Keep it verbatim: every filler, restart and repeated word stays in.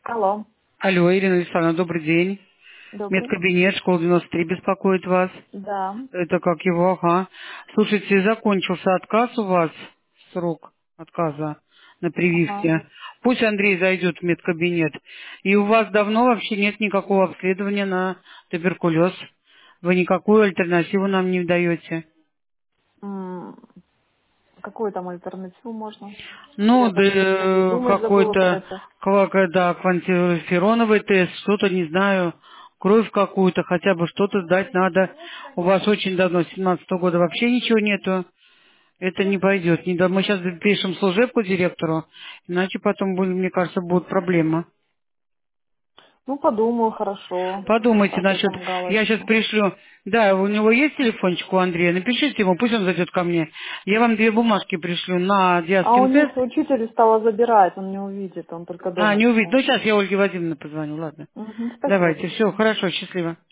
Алло, Алло, Ирина Александровна, добрый день. добрый. Медкабинет, школа девяносто три беспокоит вас. Да. Это как его, ага. Слушайте, закончился отказ у вас, срок отказа на Ага. прививке. Пусть Андрей зайдет в медкабинет. И у вас давно вообще нет никакого обследования на туберкулез. Вы никакую альтернативу нам не даете. М, Какую там альтернативу можно? Ну, Я да, так даже и э, думать забыла про какой-то, это. ква- да, квантифероновый тест, что-то, не знаю, кровь какую-то, хотя бы что-то сдать надо. У вас очень давно, с семнадцатого года, вообще ничего нету. Это не пойдет. Не да- Мы сейчас пишем служебку директору, иначе потом, будет, мне кажется, будут проблемы. Ну, подумаю, хорошо. Подумайте Ставлю насчет... там Я сейчас галочку. пришлю... Да, у него есть телефончик у Андрея? Напишите ему, пусть он зайдет ко мне. Я вам две бумажки пришлю на А у диаскин них тест. учитель стала забирать, он не увидит, он только А, дома не увидит. читает. Ну, сейчас я Ольге Вадимовне позвоню, ладно. Угу, спасибо Давайте, все, большое. хорошо, счастливо.